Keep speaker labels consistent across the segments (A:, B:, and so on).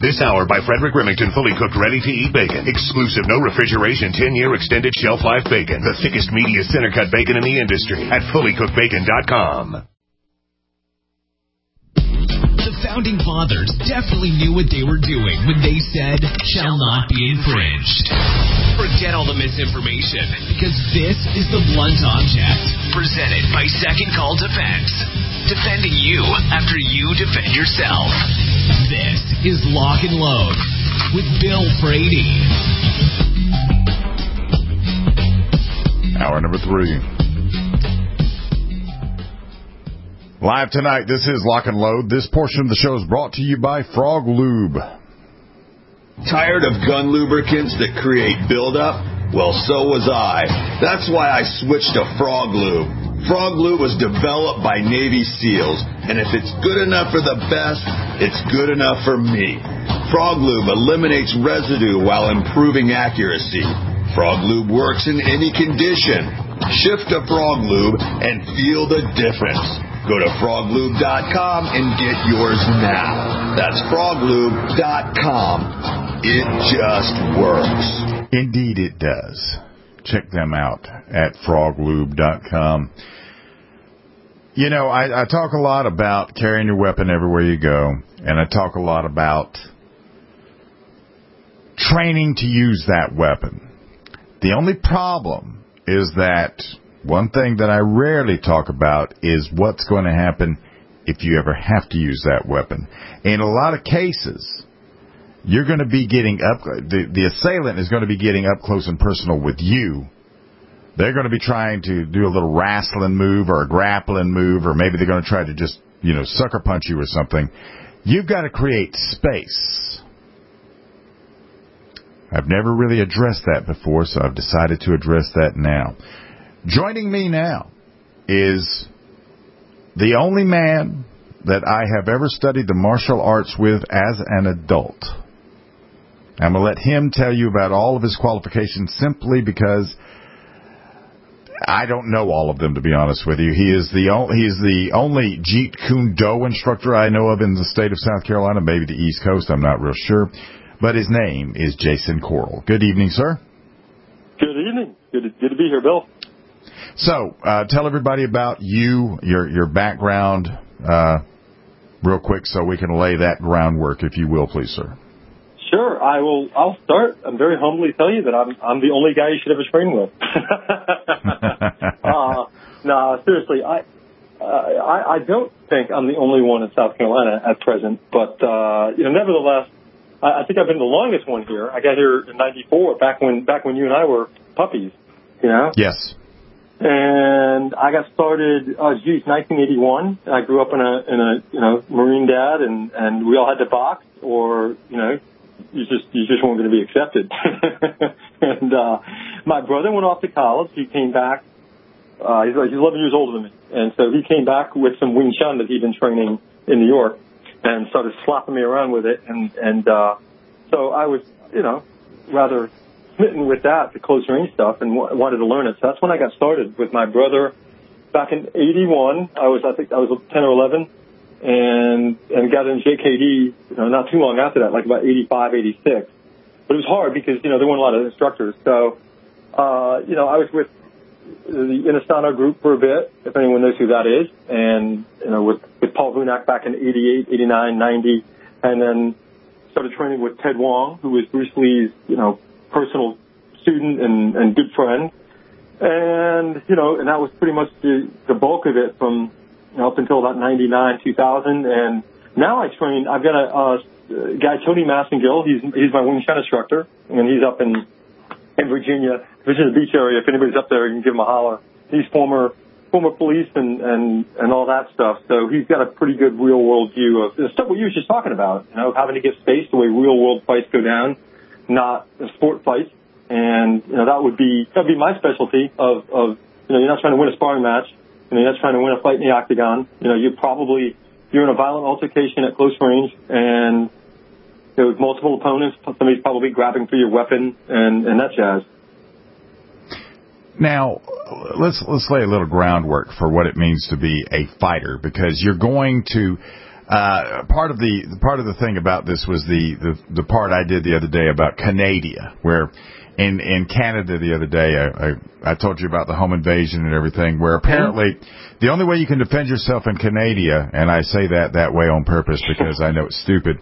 A: This hour by Frederick Remington, fully cooked, ready-to-eat bacon. Exclusive, no refrigeration, 10-year extended shelf life bacon. The thickest, meatiest center-cut bacon in the industry at fullycookedbacon.com.
B: The Founding Fathers definitely knew what they were doing when they said, shall not be infringed. Forget all the misinformation, because this is the Blunt Object, presented by Second Call Defense. Defending you after you defend yourself. This is Lock and Load with Bill Frady.
C: Hour number 3. Live tonight, this is Lock and Load. This portion of the show is brought to you by Frog Lube.
D: Tired of gun lubricants that create buildup? Well, so was I. That's why I switched to Frog Lube. Frog Lube was developed by Navy SEALs, and if it's good enough for the best, it's good enough for me. Frog Lube eliminates residue while improving accuracy. Frog Lube works in any condition. Shift to Frog Lube and feel the difference. Go to froglube.com and get yours now. That's froglube.com. It just works.
C: Indeed it does. Check them out at froglube.com. You know, I talk a lot about carrying your weapon everywhere you go, and I talk a lot about training to use that weapon. The only problem is that one thing that I rarely talk about is what's going to happen if you ever have to use that weapon. In a lot of cases, you're going to be getting up, the assailant is going to be getting up close and personal with you. They're going to be trying to do a little wrestling move or a grappling move, or maybe they're going to try to just, sucker punch you or something. You've got to create space. I've never really addressed that before, so I've decided to address that now. Joining me now is the only man that I have ever studied the martial arts with as an adult. I'm going to let him tell you about all of his qualifications simply because I don't know all of them, to be honest with you. He is the only Jeet Kune Do instructor I know of in the state of South Carolina, maybe the East Coast, I'm not real sure. But his name is Jason Corl. Good evening, sir.
E: Good evening. Good to be here, Bill.
C: So, tell everybody about you, your background, real quick, so we can lay that groundwork, if you will, please, sir.
E: Sure, I will. I'll start and very humbly tell you that I'm the only guy you should ever train with. No, seriously, I don't think I'm the only one in South Carolina at present, but nevertheless, I think I've been the longest one here. I got here in '94, back when you and I were puppies,
C: Yes.
E: And I got started, 1981. I grew up in a Marine dad, and we all had to box, or you just weren't going to be accepted. And my brother went off to college. He came back. He's 11 years older than me, and so he came back with some Wing Chun that he'd been training in New York, and started slapping me around with it. And so I was, rather smitten with that, the close range stuff, and wanted to learn it. So that's when I got started with my brother back in '81. I think I was 10 or 11, and got in JKD, not too long after that, like about '85, '86. But it was hard because, there weren't a lot of instructors. So, I was with the Inastano group for a bit, if anyone knows who that is, and, with Paul Vunak back in '88, '89, '90, and then started training with Ted Wong, who was Bruce Lee's, personal student and good friend. And, and that was pretty much the bulk of it from, up until about 99, 2000. And now I've got a guy, Tony Massengill. He's my Wing Chun instructor, and he's up in Virginia Beach area. If anybody's up there, you can give him a holler. He's former police and all that stuff. So he's got a pretty good real world view of the stuff what you were just talking about, having to give space the way real world fights go down, not a sport fight. And, that'd be my specialty of, you're not trying to win a sparring match. You're not trying to win a fight in the octagon. You're in a violent altercation at close range, and with multiple opponents, somebody's probably grabbing for your weapon and that jazz.
C: Now, let's lay a little groundwork for what it means to be a fighter, because you're going to, Part of the thing about this was the part I did the other day about Canada, where in Canada the other day I told you about the home invasion and everything, where apparently the only way you can defend yourself in Canada, and I say that way on purpose because I know it's stupid,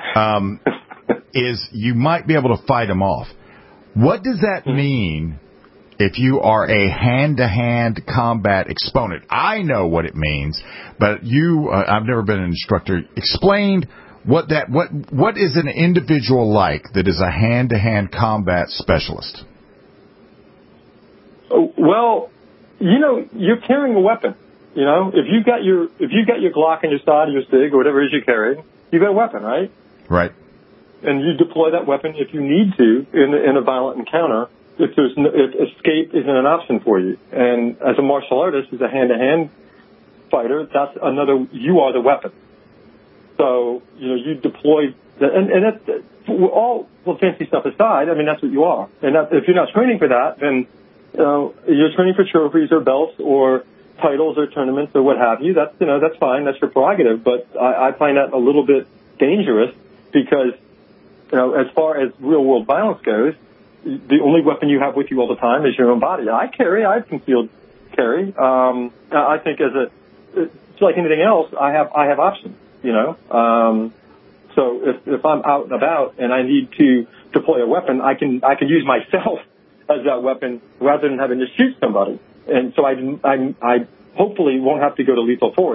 C: is you might be able to fight them off. What does that mean if you are a hand-to-hand combat exponent? I know what it means, but I've never been an instructor. Explain what is an individual like that is a hand-to-hand combat specialist?
E: Well, you're carrying a weapon. If you've got your Glock on your side or your SIG or whatever it is you're carrying, you've got a weapon, right?
C: Right.
E: And you deploy that weapon if you need to in a violent encounter. If escape isn't an option for you. And as a martial artist, as a hand-to-hand fighter, that's another, you are the weapon. So, you deploy, and that's, all the fancy stuff aside, I mean, that's what you are. And if you're not training for that, then, you're training for trophies or belts or titles or tournaments or what have you. That's, that's fine. That's your prerogative. But I find that a little bit dangerous because, as far as real-world violence goes, the only weapon you have with you all the time is your own body. I have concealed carry. I think it's like anything else, I have options, so if I'm out and about and I need to deploy a weapon, I can use myself as that weapon rather than having to shoot somebody. And so I hopefully won't have to go to lethal force.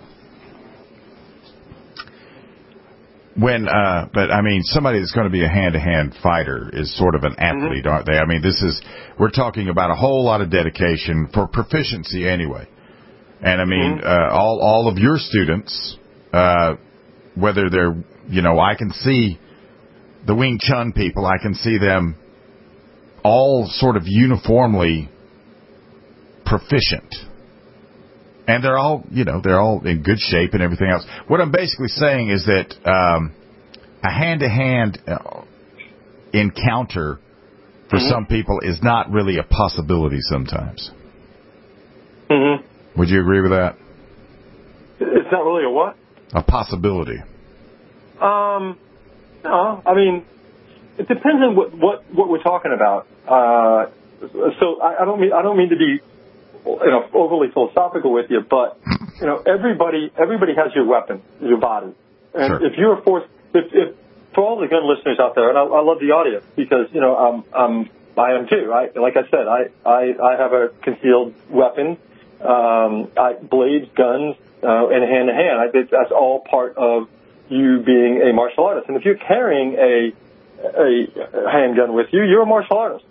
C: But I mean, somebody that's going to be a hand-to-hand fighter is sort of an athlete, aren't they? I mean, we're talking about a whole lot of dedication for proficiency anyway. And I mean, all of your students, whether they're, I can see the Wing Chun people, I can see them all sort of uniformly proficient. And they're all in good shape and everything else. What I'm basically saying is that a hand-to-hand encounter for some people is not really a possibility sometimes. Would you agree with that?
E: It's not really a what?
C: A possibility.
E: No, I mean, it depends on what we're talking about. So I don't mean to be overly philosophical with you, but everybody has your weapon, your body, and
C: sure.
E: If you're forced, if for all the gun listeners out there, and I love the audience because I am too. Like I said, I have a concealed weapon, blades, guns, and hand to hand. That's all part of you being a martial artist. And if you're carrying a handgun with you, you're a martial artist.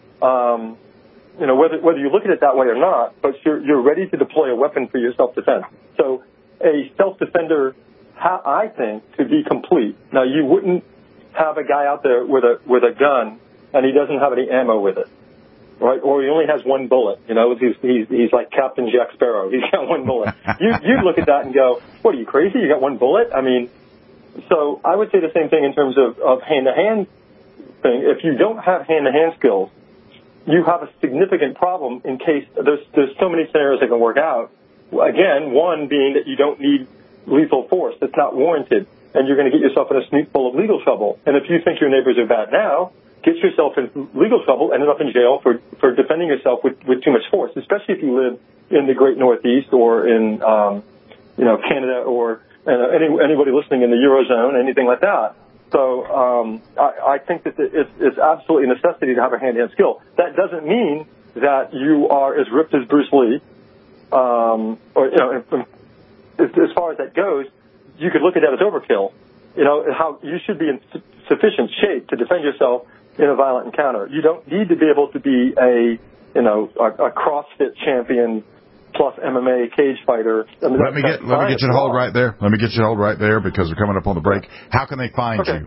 E: Whether you look at it that way or not, but you're ready to deploy a weapon for your self-defense. So a self-defender, I think, to be complete. Now, you wouldn't have a guy out there with a gun and he doesn't have any ammo with it, right? Or he only has one bullet. He's like Captain Jack Sparrow. He's got one bullet. You'd look at that and go, "What, are you crazy? You got one bullet?" I mean, so I would say the same thing in terms of hand-to-hand thing. If you don't have hand-to-hand skills, you have a significant problem in case there's so many scenarios that can work out. Again, one being that you don't need lethal force. That's not warranted. And you're going to get yourself in a sneak full of legal trouble. And if you think your neighbors are bad now, get yourself in legal trouble, ended up in jail for defending yourself with too much force, especially if you live in the Great Northeast or in, Canada or anybody listening in the Eurozone, anything like that. So I think that it's absolutely a necessity to have a hand-to-hand skill. That doesn't mean that you are as ripped as Bruce Lee, as far as that goes. You could look at that as overkill. How you should be in sufficient shape to defend yourself in a violent encounter. You don't need to be able to be a CrossFit champion plus MMA cage fighter. I mean, let me get you to hold right there.
C: Let me get you to hold right there because we're coming up on the break. How can they find you?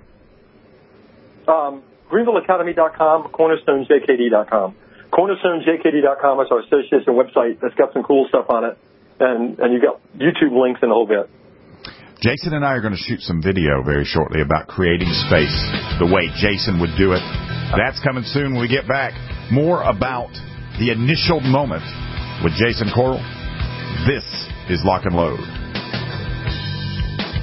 E: GreenvilleAcademy.com, CornerstoneJKD.com. CornerstoneJKD.com is our association website that's got some cool stuff on it, and you got YouTube links and a whole bit.
C: Jason and I are going to shoot some video very shortly about creating space the way Jason would do it. That's coming soon when we get back. More about the initial moment with Jason Corll. This is Lock and Load.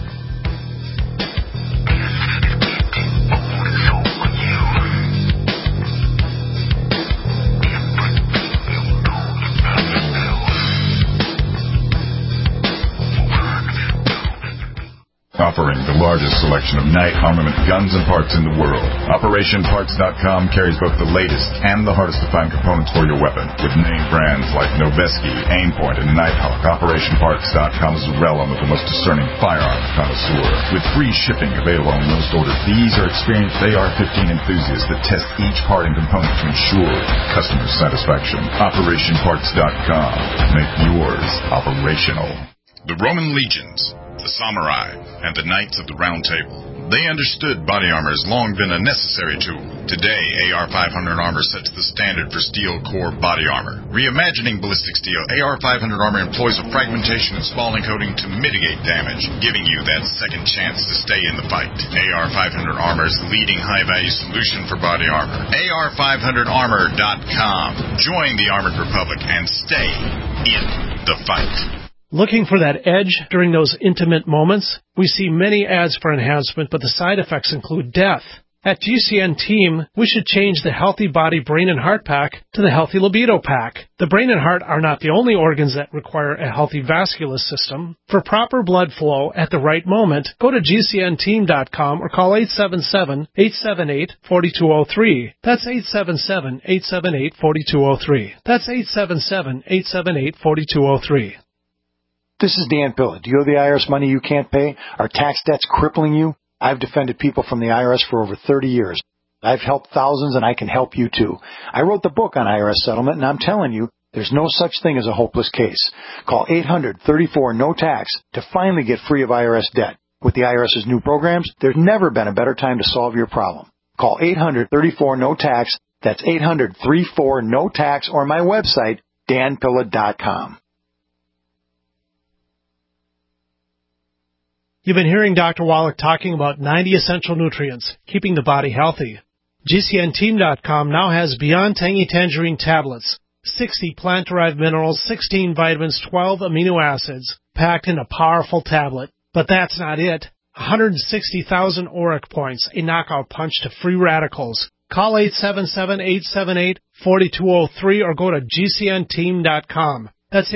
C: offering the largest selection of night armament guns and parts in the world. OperationParts.com carries both the latest and the hardest to find components for your weapon, with name brands like Noveske, Aimpoint, and Nighthawk. OperationParts.com is the realm of the most discerning firearm connoisseur. With free shipping available on most orders, these are experienced AR-15 enthusiasts that test each part and component to ensure customer satisfaction. OperationParts.com. Make yours operational.
F: The Roman legions, the samurai, and the knights of the Round Table. They understood body armor has long been a necessary tool. Today, AR-500 armor sets the standard for steel core body armor. Reimagining ballistic steel, AR-500 armor employs a fragmentation and spalling coating to mitigate damage, giving you that second chance to stay in the fight. AR-500 armor is the leading high-value solution for body armor. AR500armor.com. Join the Armored Republic and stay in the fight.
G: Looking for that edge during those intimate moments? We see many ads for enhancement, but the side effects include death. At GCN Team, we should change the Healthy Body Brain and Heart Pack to the Healthy Libido Pack. The brain and heart are not the only organs that require a healthy vascular system. For proper blood flow at the right moment, go to GCNteam.com or call 877-878-4203. That's 877-878-4203. That's 877-878-4203.
H: This is Dan Pilla. Do you owe the IRS money you can't pay? Are tax debts crippling you? I've defended people from the IRS for over 30 years. I've helped thousands, and I can help you too. I wrote the book on IRS settlement, and I'm telling you, there's no such thing as a hopeless case. Call 800-34-NO-TAX to finally get free of IRS debt. With the IRS's new programs, there's never been a better time to solve your problem. Call 800-34-NO-TAX. That's 800-34-NO-TAX, or my website, danpilla.com.
G: You've been hearing Dr. Wallach talking about 90 essential nutrients, keeping the body healthy. GCNteam.com now has Beyond Tangy Tangerine tablets, 60 plant-derived minerals, 16 vitamins, 12 amino acids, packed in a powerful tablet. But that's not it. 160,000 ORAC points, a knockout punch to free radicals. Call 877-878-4203 or go to GCNteam.com. That's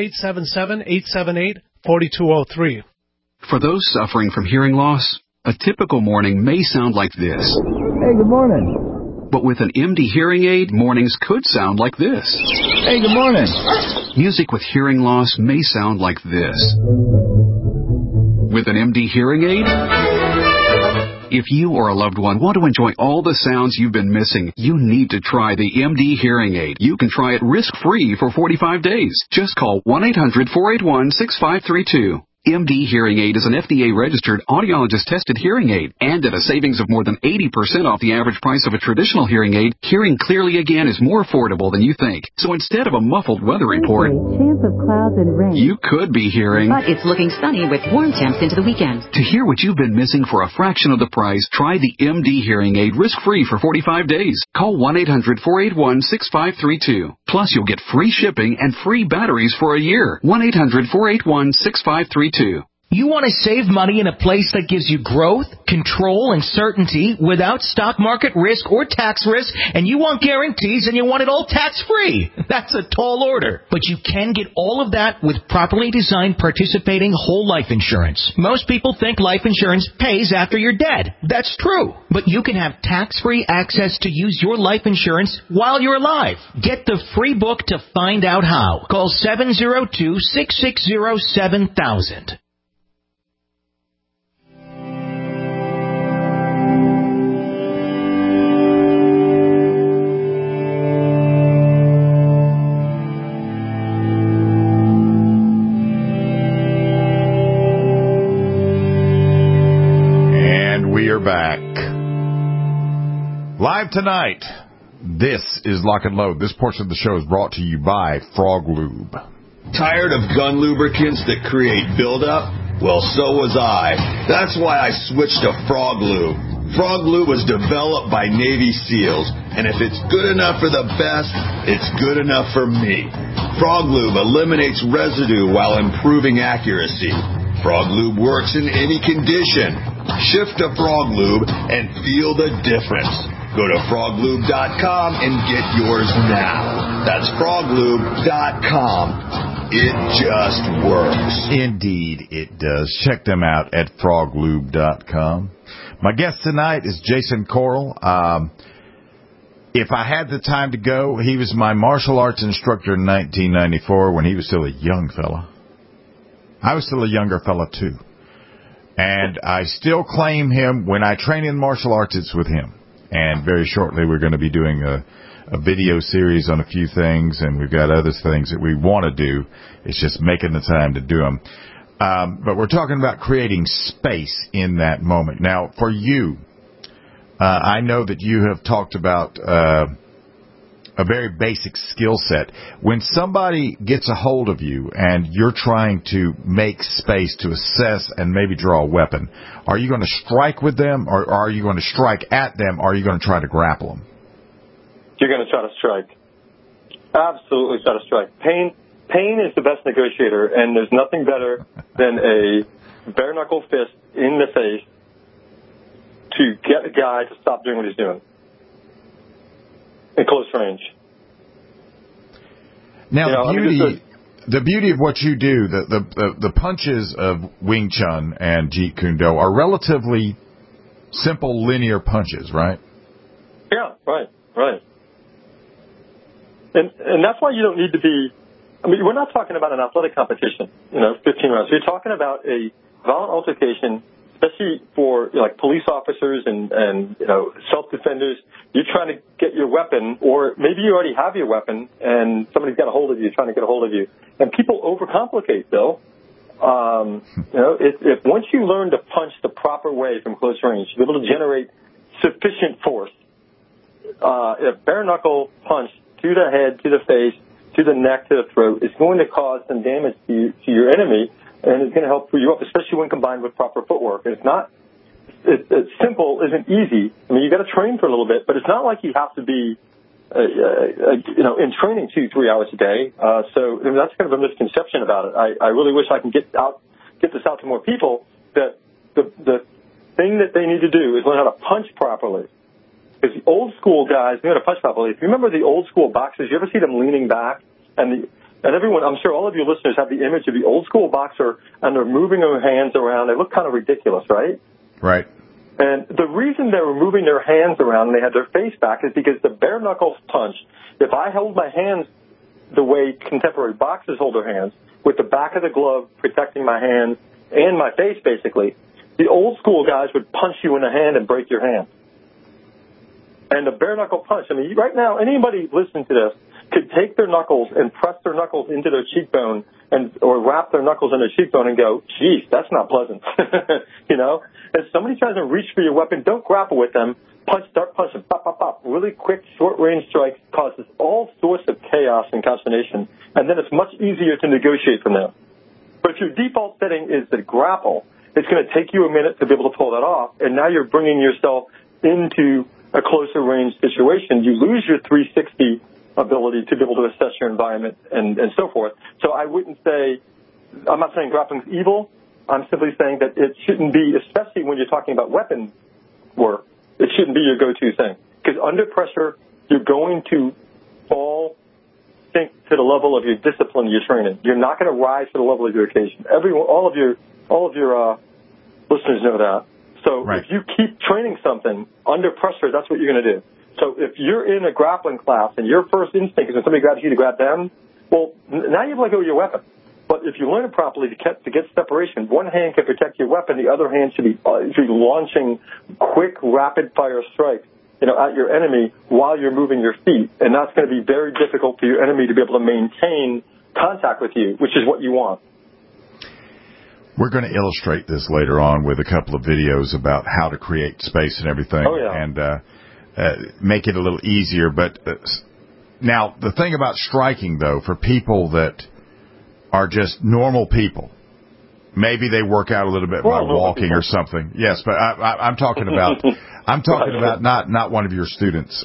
G: 877-878-4203.
I: For those suffering from hearing loss, a typical morning may sound like this.
J: Hey, good morning.
I: But with an MD hearing aid, mornings could sound like this.
J: Hey, good morning.
I: Music with hearing loss may sound like this. With an MD hearing aid, if you or a loved one want to enjoy all the sounds you've been missing, you need to try the MD hearing aid. You can try it risk-free for 45 days. Just call 1-800-481-6532. MD Hearing Aid is an FDA-registered, audiologist-tested hearing aid, and at a savings of more than 80% off the average price of a traditional hearing aid, hearing clearly again is more affordable than you think. So instead of a muffled weather report,
K: chance of clouds and rain.
I: You could be hearing,
K: but it's looking sunny with warm temps into the weekend.
I: To hear what you've been missing for a fraction of the price, try the MD Hearing Aid risk-free for 45 days. Call 1-800-481-6532. Plus, you'll get free shipping and free batteries for a year. 1-800-481-6532.
L: You want to save money in a place that gives you growth, control, and certainty without stock market risk or tax risk, and you want guarantees and you want it all tax-free. That's a tall order. But you can get all of that with properly designed participating whole life insurance. Most people think life insurance pays after you're dead. That's true. But you can have tax-free access to use your life insurance while you're alive. Get the free book to find out how. Call 702-660-7000.
C: Back. Live tonight, this is Lock and Load. This portion of the show is brought to you by Frog Lube.
D: Tired of gun lubricants that create buildup? Well, so was I. That's why I switched to Frog Lube. Frog Lube was developed by Navy SEALs, and if it's good enough for the best, it's good enough for me. Frog Lube eliminates residue while improving accuracy. Frog Lube works in any condition. Shift to Frog Lube and feel the difference. Go to froglube.com and get yours now. That's froglube.com. It just works.
C: Indeed, it does. Check them out at froglube.com. My guest tonight is Jason Corll. If I had the time to go, he was my martial arts instructor in 1994 when he was still a young fella. I was still a younger fella, too. And I still claim him. When I train in martial arts, it's with him. And very shortly, we're going to be doing a video series on a few things, and we've got other things that we want to do. It's just making the time to do them. But we're talking about creating space in that moment. Now, for you, I know that you have talked about a very basic skill set. When somebody gets a hold of you and you're trying to make space to assess and maybe draw a weapon, are you going to strike with them, or are you going to strike at them, or are you going to try to grapple them?
E: You're going to try to strike. Absolutely try to strike. Pain is the best negotiator, and there's nothing better than a bare-knuckle fist in the face to get a guy to stop doing what he's doing in close range.
C: Now, the beauty of what you do, the punches of Wing Chun and Jeet Kune Do are relatively simple, linear punches, right?
E: Yeah, right. And that's why you don't need to be, we're not talking about an athletic competition, 15 rounds. You're talking about a violent altercation, especially for police officers and self-defenders. You're trying to get your weapon, or maybe you already have your weapon and somebody's got a hold of you, trying to get a hold of you. And people overcomplicate, Bill. If once you learn to punch the proper way from close range, you're able to generate sufficient force. A bare knuckle punch to the head, to the face, to the neck, to the throat is going to cause some damage to your enemy, and it's going to help pull you up, especially when combined with proper footwork. And it's simple isn't easy. You got to train for a little bit, but it's not like you have to be, in training 2-3 hours a day. So that's kind of a misconception about it. I really wish I can get this out to more people, that the thing that they need to do is learn how to punch properly. Because the old school guys knew how to punch properly. If you remember the old school boxers, you ever see them leaning back? And everyone, I'm sure all of your listeners have the image of the old school boxer, and they're moving their hands around. They look kind of ridiculous, right?
C: Right.
E: And the reason they were moving their hands around and they had their face back is because the bare knuckles punch, if I held my hands the way contemporary boxers hold their hands, with the back of the glove protecting my hands and my face basically, the old school guys would punch you in the hand and break your hand. And the bare knuckle punch, right now, anybody listening to this could take their knuckles and press their knuckles into their cheekbone or wrap their knuckles in their cheekbone and go, geez, that's not pleasant. If somebody tries to reach for your weapon, don't grapple with them. Start punching, pop, pop, pop. Really quick, short-range strikes causes all sorts of chaos and consternation, and then it's much easier to negotiate from there. But if your default setting is to grapple, it's going to take you a minute to be able to pull that off, and now you're bringing yourself into a closer range situation. You lose your 360 ability to be able to assess your environment and so forth. So I wouldn't say, I'm not saying grappling's evil. I'm simply saying that it shouldn't be, especially when you're talking about weapon work, it shouldn't be your go-to thing. Because under pressure, you're going to sink to the level of your discipline you're training. You're not going to rise to the level of your occasion. All of your listeners know that. So If you keep training something under pressure, that's what you're going to do. So if you're in a grappling class and your first instinct is when somebody grabs you to grab them, well, now you've let go of your weapon. But if you learn it properly to get separation, one hand can protect your weapon, the other hand should be launching quick, rapid-fire strikes, at your enemy while you're moving your feet. And that's going to be very difficult for your enemy to be able to maintain contact with you, which is what you want.
C: We're going to illustrate this later on with a couple of videos about how to create space and everything, and make it a little easier. But now, the thing about striking, though, for people that are just normal people, maybe they work out a little bit by walking or something. Yes, but I'm talking about about not one of your students,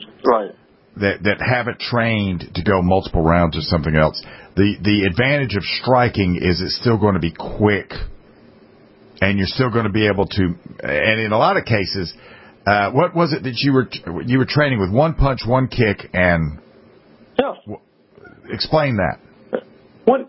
C: that haven't trained to go multiple rounds or something else. The advantage of striking is it's still going to be quick, and you're still going to be able to. And in a lot of cases, what was it that you were training with? One punch, one kick, and explain that.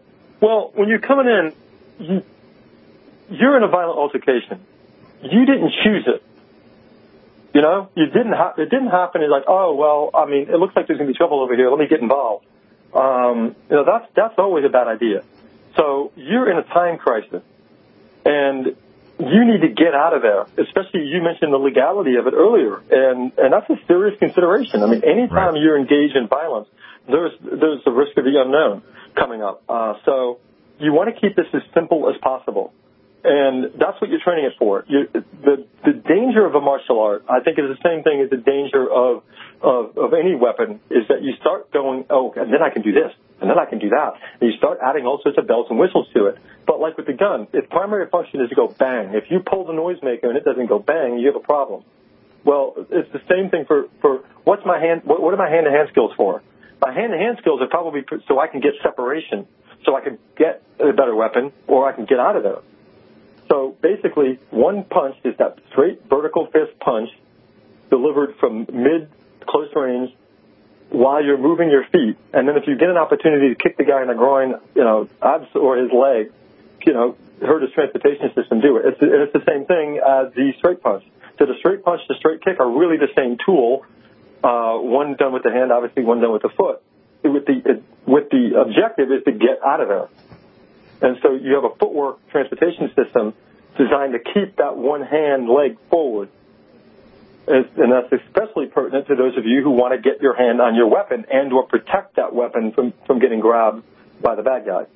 E: Well, when you're coming in, you're in a violent altercation. You didn't choose it. You know, it didn't happen. It's like, oh, well, I mean, it looks like there's going to be trouble over here. Let me get involved. You know, that's always a bad idea. So you're in a time crisis, and you need to get out of there. Especially, you mentioned the legality of it earlier, and that's a serious consideration. I mean, anytime you're engaged in violence, there's the risk of the unknown coming up. So you want to keep this as simple as possible. And that's what you're training it for. The danger of a martial art, I think, is the same thing as the danger of any weapon, is that you start going, oh, and then I can do this, and then I can do that. And you start adding all sorts of bells and whistles to it. But like with the gun, its primary function is to go bang. If you pull the noisemaker and it doesn't go bang, you have a problem. Well, it's the same thing for what are my hand-to-hand skills for? My hand-to-hand skills are probably so I can get separation, so I can get a better weapon, or I can get out of there. So basically, one punch is that straight vertical fist punch delivered from mid-close range while you're moving your feet. And then if you get an opportunity to kick the guy in the groin, you know, abs or his leg, you know, hurt his transportation system, do it. It's the same thing as the straight punch. So the straight punch, the straight kick are really the same tool. One done with the hand, obviously, one done with the foot. With the objective is to get out of there. And so you have a footwork transportation system designed to keep that one hand leg forward. And that's especially pertinent to those of you who want to get your hand on your weapon and or protect that weapon from getting grabbed by the bad guy.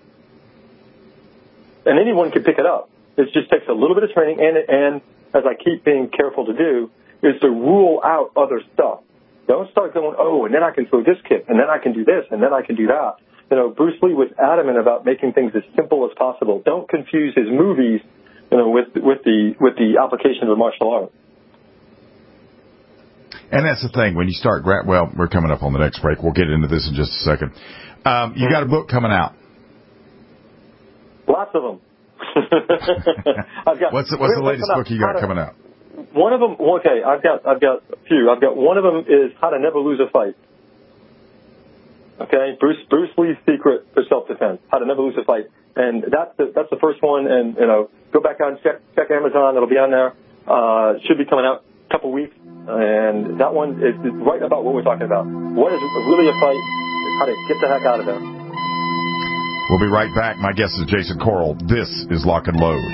E: And anyone can pick it up. It just takes a little bit of training, and as I keep being careful to do, is to rule out other stuff. Don't start going, oh, and then I can throw this kick, and then I can do this, and then I can do that. You know, Bruce Lee was adamant about making things as simple as possible. Don't confuse his movies, you know, with the application of martial art.
C: And that's the thing. When you start, well, we're coming up on the next break. We'll get into this in just a second. You got a book coming out.
E: Lots of them.
C: What's the latest book you got coming out?
E: One of them. Okay, I've got a few. One of them is How to Never Lose a Fight. Okay, Bruce Lee's secret for self-defense, how to never lose a fight, and that's the first one. And you know, go back on check Amazon; it'll be on there. Should be coming out in a couple weeks, and that one is right about what we're talking about. What is really a fight? Is how to get the heck out of there.
C: We'll be right back. My guest is Jason Corll. This is Lock and Load.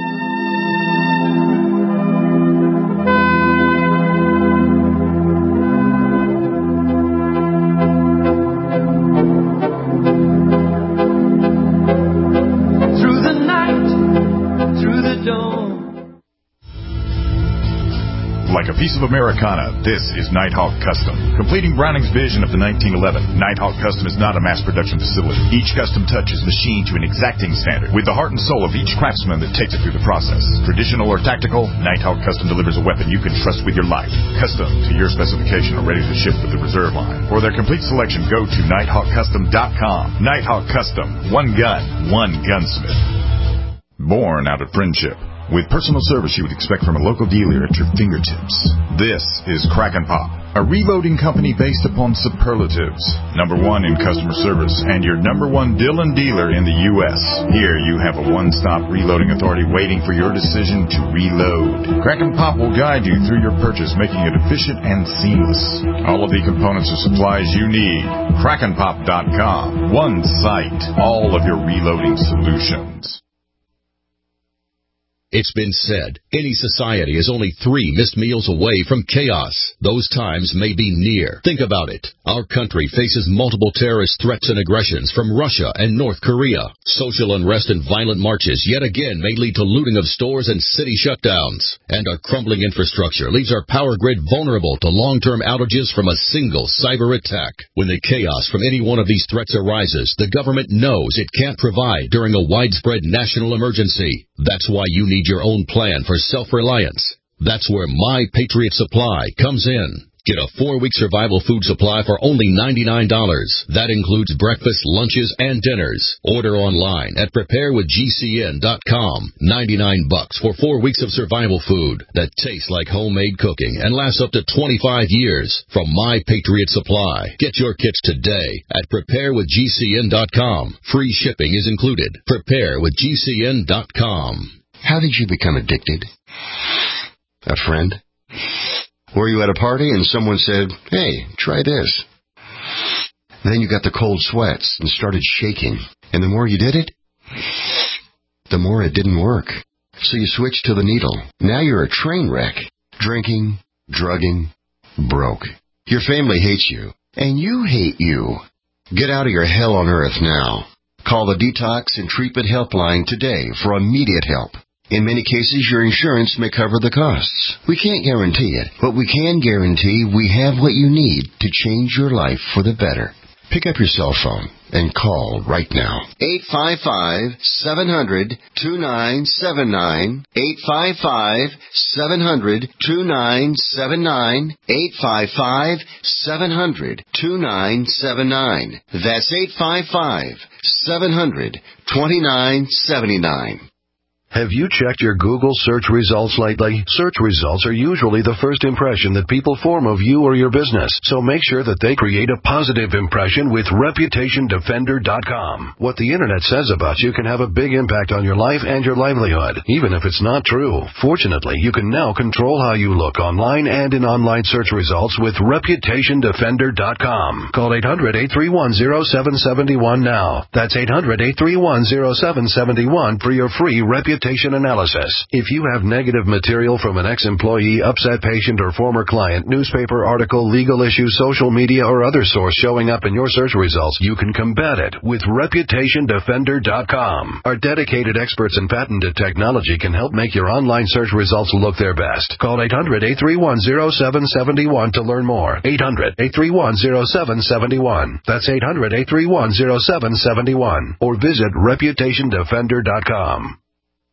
C: Like a piece of Americana, this is Nighthawk Custom. Completing Browning's vision of the 1911, Nighthawk Custom is not a mass production facility. Each custom touch is machined to an exacting standard, with the heart and soul of each craftsman that takes it through the process. Traditional or tactical, Nighthawk Custom delivers a weapon you can trust with your life. Custom to your specification or ready to ship with the reserve line. For their complete selection, go to nighthawkcustom.com. Nighthawk Custom. One gun, one gunsmith. Born out of friendship. With personal service you would expect from a local dealer at your fingertips. This is Kraken Pop, a reloading company based upon superlatives. #1 in customer service and your #1 Dillon dealer in the U.S. Here you have a one-stop reloading authority waiting for your decision to reload. Kraken Pop will guide you through your purchase, making it efficient and seamless. All of the components or supplies you need. KrakenPop.com. One site. All of your reloading solutions.
M: It's been said, any society is only 3 missed meals away from chaos. Those times may be near. Think about it. Our country faces multiple terrorist threats and aggressions from Russia and North Korea. Social unrest and violent marches yet again may lead to looting of stores and city shutdowns. And our crumbling infrastructure leaves our power grid vulnerable to long-term outages from a single cyber attack. When the chaos from any one of these threats arises, the government knows it can't provide during a widespread national emergency. That's why you need your own plan for self-reliance. That's where My Patriot Supply comes in. Get a 4-week survival food supply for only $99. That includes breakfast, lunches, and dinners. Order online at preparewithgcn.com. $99 for 4 weeks of survival food that tastes like homemade cooking and lasts up to 25 years from My Patriot Supply. Get your kits today at preparewithgcn.com. Free shipping is included. Preparewithgcn.com.
N: How did you become addicted? A friend? Were you at a party and someone said, "Hey, try this"? Then you got the cold sweats and started shaking. And the more you did it, the more it didn't work. So you switched to the needle. Now you're a train wreck. Drinking, drugging, broke. Your family hates you. And you hate you. Get out of your hell on earth now. Call the Detox and Treatment Helpline today for immediate help. In many cases, your insurance may cover the costs. We can't guarantee it, but we can guarantee we have what you need to change your life for the better. Pick up your cell phone and call right now. 855-700-2979. 855-700-2979. 855-700-2979. That's 855-700-2979.
O: Have you checked your Google search results lately? Search results are usually the first impression that people form of you or your business, so make sure that they create a positive impression with ReputationDefender.com. What the Internet says about you can have a big impact on your life and your livelihood, even if it's not true. Fortunately, you can now control how you look online and in online search results with ReputationDefender.com. Call 800-831-0771 now. That's 800-831-0771 for your free reputation analysis. If you have negative material from an ex-employee, upset patient, or former client, newspaper article, legal issue, social media, or other source showing up in your search results, you can combat it with ReputationDefender.com. Our dedicated experts in patented technology can help make your online search results look their best. Call 800-831-0771 to learn more. 800-831-0771. That's 800-831-0771. Or visit ReputationDefender.com.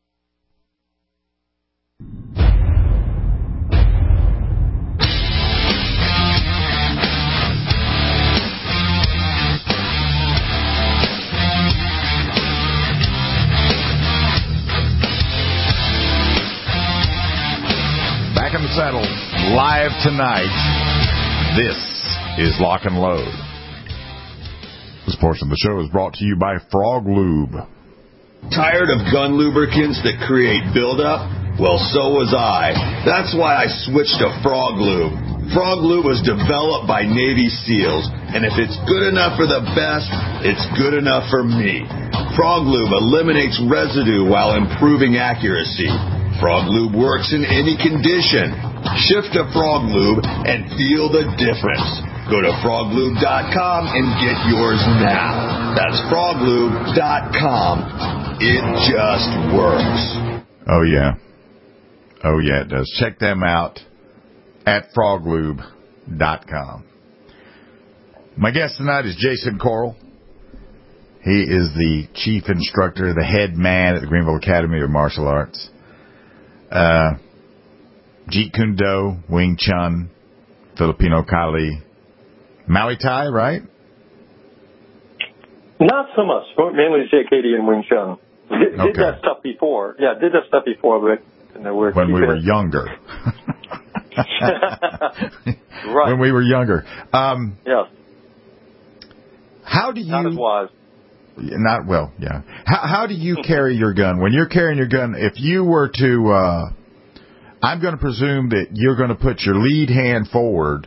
C: Back in the saddle, live tonight. This is Lock and Load. This portion of the show is brought to you by Frog Lube.
D: Tired of gun lubricants that create buildup? Well, so was I. That's why I switched to Frog Lube. Frog Lube was developed by Navy SEALs, and if it's good enough for the best, it's good enough for me. Frog Lube eliminates residue while improving accuracy. Frog Lube works in any condition. Shift to Frog Lube and feel the difference. Go to froglube.com and get yours now. That's froglube.com. It just works.
C: Oh, yeah. Oh, yeah, it does. Check them out at froglube.com. My guest tonight is Jason Corll. He is the chief instructor, the head man at the Greenville Academy of Martial Arts. Jeet Kune Do, Wing Chun, Filipino Kali, Muay Thai, right?
E: Not so much. Mainly JKD and Wing Chun. Did that stuff before. Yeah, did that stuff before, but
C: when we were younger.
E: Right.
C: When we were younger.
E: Yes.
C: How do you...
E: Not as wise.
C: Not well, yeah. How do you carry your gun? When you're carrying your gun, if you were to... I'm going to presume that you're going to put your lead hand forward.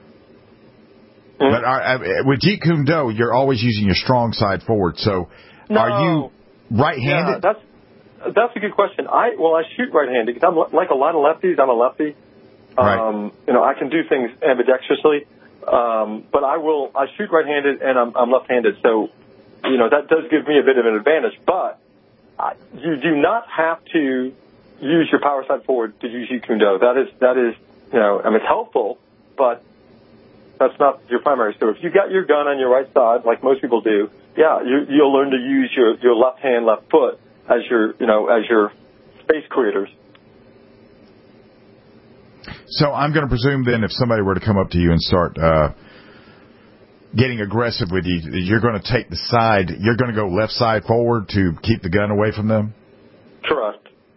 C: But with Jeet Kune Do, you're always using your strong side forward. So are you right-handed?
E: Yeah, that's a good question. I shoot right-handed because I'm like a lot of lefties. I'm a lefty.
C: Right.
E: I can do things ambidextrously. But I shoot right-handed and I'm left-handed. So, that does give me a bit of an advantage. But you do not have to use your power side forward to use Jeet Kune Do. That is, it's helpful, but that's not your primary. So if you got your gun on your right side, like most people do, you'll learn to use your left hand, left foot as your space creators.
C: So I'm going to presume then if somebody were to come up to you and start getting aggressive with you, you're going to take the side, you're going to go left side forward to keep the gun away from them?
E: Correct.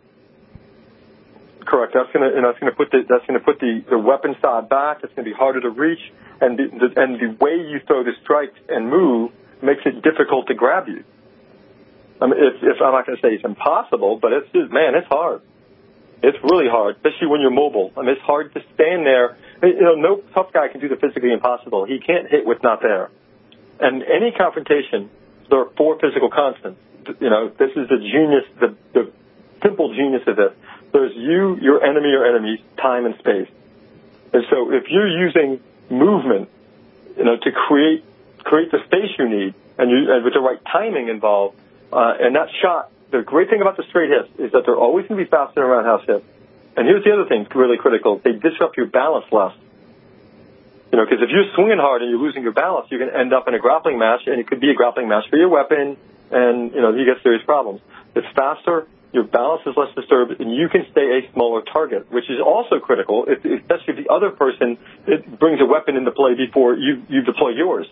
E: That's going to put the weapon side back. It's going to be harder to reach, and the way you throw the strike and move makes it difficult to grab you. I mean, if I'm not going to say it's impossible, but it's hard. It's really hard, especially when you're mobile. I mean, it's hard to stand there. No tough guy can do the physically impossible. He can't hit what's not there. And any confrontation, there are 4 physical constants. This is the genius, the simple genius of this. There's you, your enemy, or enemies, time and space. And so if you're using movement, to create the space you need, and with the right timing involved, and that shot, the great thing about the straight hits is that they're always going to be faster than a roundhouse hit. And here's the other thing, really critical. They disrupt your balance less. Because if you're swinging hard and you're losing your balance, you're going to end up in a grappling match, and it could be a grappling match for your weapon, and, you get serious problems. It's faster, your balance is less disturbed, and you can stay a smaller target, which is also critical, especially if the other person brings a weapon into play before you deploy yours.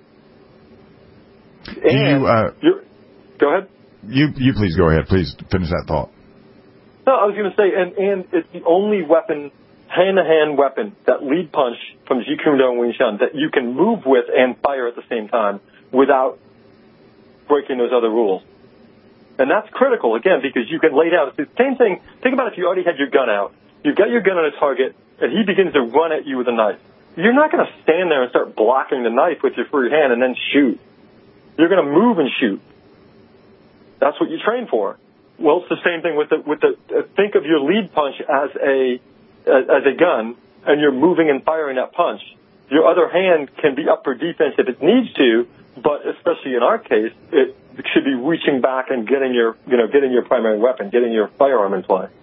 E: Go ahead.
C: You please go ahead. Please finish that thought.
E: No, I was going to say, and it's the only weapon, hand-to-hand weapon, that lead punch from Jeet Kune Do and Wing Chun, that you can move with and fire at the same time without breaking those other rules. And that's critical, again, because you can lay down. It's the same thing. Think about if you already had your gun out. You've got your gun on a target, and he begins to run at you with a knife. You're not going to stand there and start blocking the knife with your free hand and then shoot. You're going to move and shoot. That's what you train for. Well, it's the same thing with the think of your lead punch as a gun, and you're moving and firing that punch. Your other hand can be up for defense if it needs to, but especially in our case, it should be reaching back and getting your primary weapon, getting your firearm in play.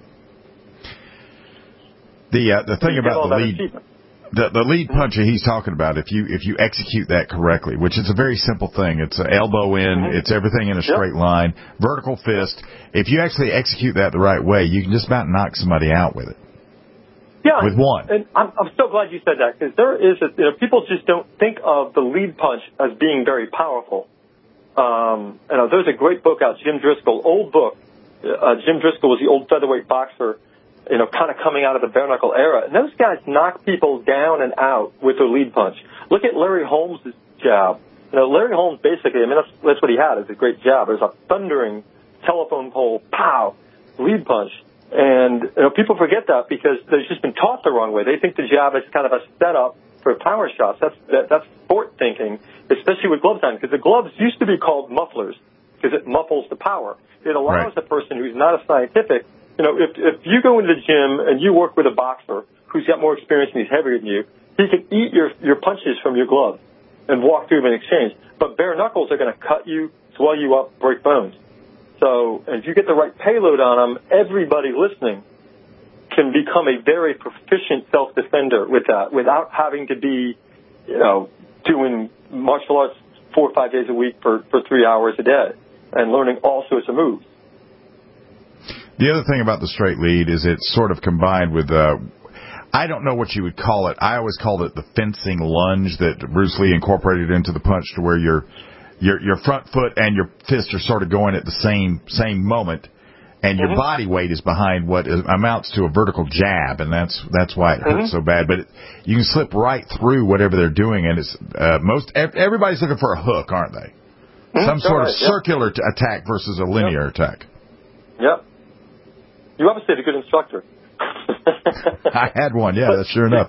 C: The thing about the lead punch he's talking about, if you execute that correctly, which is a very simple thing, it's an elbow in, it's everything in a straight line, vertical fist. If you actually execute that the right way, you can just about knock somebody out with it.
E: Yeah,
C: with one.
E: And I'm so glad you said that, because there is people just don't think of the lead punch as being very powerful. There's a great book out, Jim Driscoll, old book. Jim Driscoll was the old featherweight boxer, kind of coming out of the bare knuckle era. And those guys knock people down and out with their lead punch. Look at Larry Holmes' jab. Larry Holmes basically, that's what he had, is a great jab. There's a thundering telephone pole, pow, lead punch. And people forget that because they've just been taught the wrong way. They think the jab is kind of a setup for power shots. That's sport thinking, especially with gloves on, because the gloves used to be called mufflers because it muffles the power. It allows a person who's not a scientific, if you go into the gym and you work with a boxer who's got more experience and he's heavier than you, he can eat your punches from your glove and walk through them in exchange. But bare knuckles are going to cut you, swell you up, break bones. So if you get the right payload on them, everybody listening can become a very proficient self-defender with that without having to be, doing martial arts 4 or 5 days a week for 3 hours a day and learning all sorts of moves.
C: The other thing about the straight lead is it's sort of combined with, I don't know what you would call it. I always called it the fencing lunge that Bruce Lee incorporated into the punch, to where your front foot and your fist are sort of going at the same moment, and your body weight is behind what amounts to a vertical jab, and that's why it hurts so bad. But you can slip right through whatever they're doing, and it's everybody's looking for a hook, aren't they? Some sort of circular attack versus a linear attack.
E: Yep. You obviously had a good instructor.
C: I had one, that's sure enough.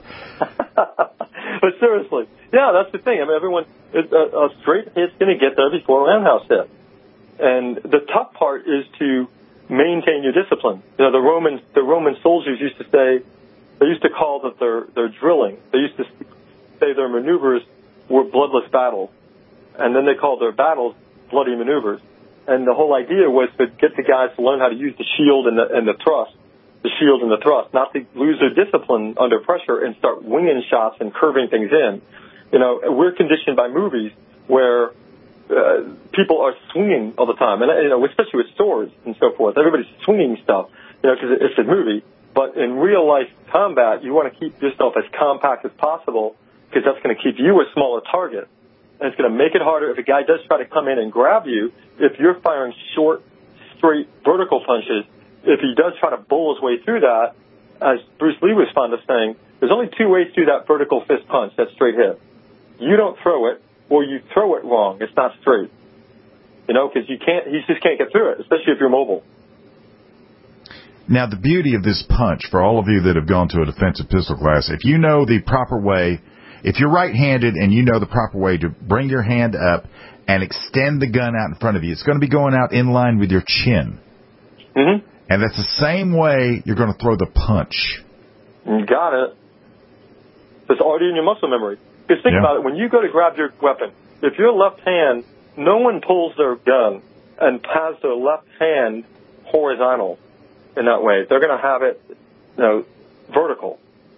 E: But seriously, that's the thing. Everyone, a straight hit's going to get there before a roundhouse hit. And the tough part is to maintain your discipline. The Roman soldiers used to say, they used to call that their drilling. They used to say their maneuvers were bloodless battles. And then they called their battles bloody maneuvers. And the whole idea was to get the guys to learn how to use the shield and the thrust. The shield and the thrust, not to lose their discipline under pressure and start winging shots and curving things in. We're conditioned by movies where people are swinging all the time, and especially with swords and so forth. Everybody's swinging stuff, because it's a movie. But in real life combat, you want to keep yourself as compact as possible because that's going to keep you a smaller target. And it's going to make it harder if a guy does try to come in and grab you. If you're firing short, straight, vertical punches, if he does try to bull his way through that, as Bruce Lee was fond of saying, there's only two ways to do that vertical fist punch, that straight hit. You don't throw it, or you throw it wrong. It's not straight. You know, because he just can't get through it, especially if you're mobile.
C: Now, the beauty of this punch, for all of you that have gone to a defensive pistol class, if you know the proper way, if you're right-handed and you know the proper way to bring your hand up and extend the gun out in front of you, it's going to be going out in line with your chin.
E: Mm-hmm.
C: And that's the same way you're going to throw the punch.
E: You got it. It's already in your muscle memory. Because think about it, when you go to grab your weapon, if your left hand, no one pulls their gun and has their left hand horizontal in that way. They're going to have it, vertical.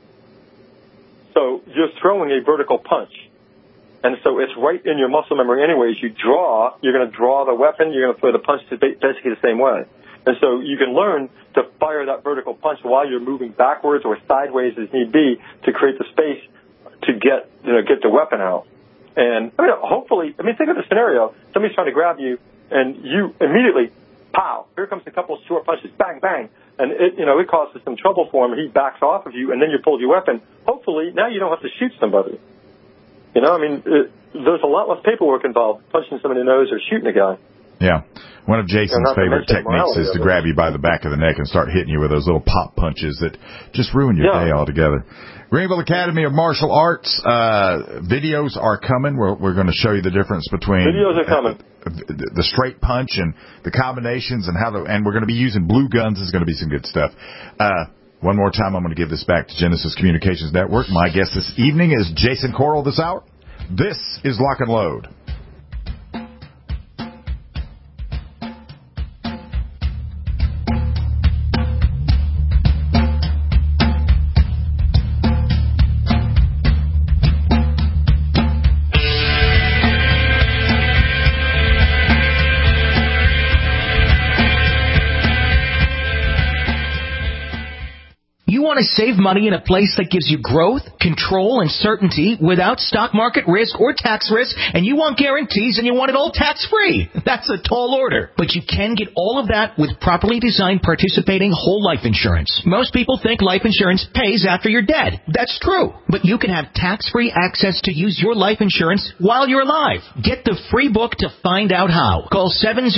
E: So you're throwing a vertical punch. And so it's right in your muscle memory anyways. You're going to draw the weapon, you're going to throw the punch basically the same way. And so you can learn to fire that vertical punch while you're moving backwards or sideways as need be to create the space to get the weapon out. And hopefully, think of the scenario. Somebody's trying to grab you and you immediately, pow, here comes a couple of short punches, bang, bang. And it causes some trouble for him. He backs off of you and then you pull your weapon. Hopefully, now you don't have to shoot somebody. There's a lot less paperwork involved punching somebody in the nose or shooting a guy.
C: Yeah. One of Jason's favorite techniques is to grab you by the back of the neck and start hitting you with those little pop punches that just ruin your day altogether. Greenville Academy of Martial Arts videos are coming. We're going to show you the difference between
E: videos are coming.
C: The straight punch and the combinations and and we're going to be using blue guns. It's going to be some good stuff. One more time, I'm going to give this back to Genesis Communications Network. My guest this evening is Jason Coral this hour. This is Lock and Load.
L: Want to save money in a place that gives you growth, control, and certainty without stock market risk or tax risk, and you want guarantees and you want it all tax-free. That's a tall order. But you can get all of that with properly designed participating whole life insurance. Most people think life insurance pays after you're dead. That's true. But you can have tax-free access to use your life insurance while you're alive. Get the free book to find out how. Call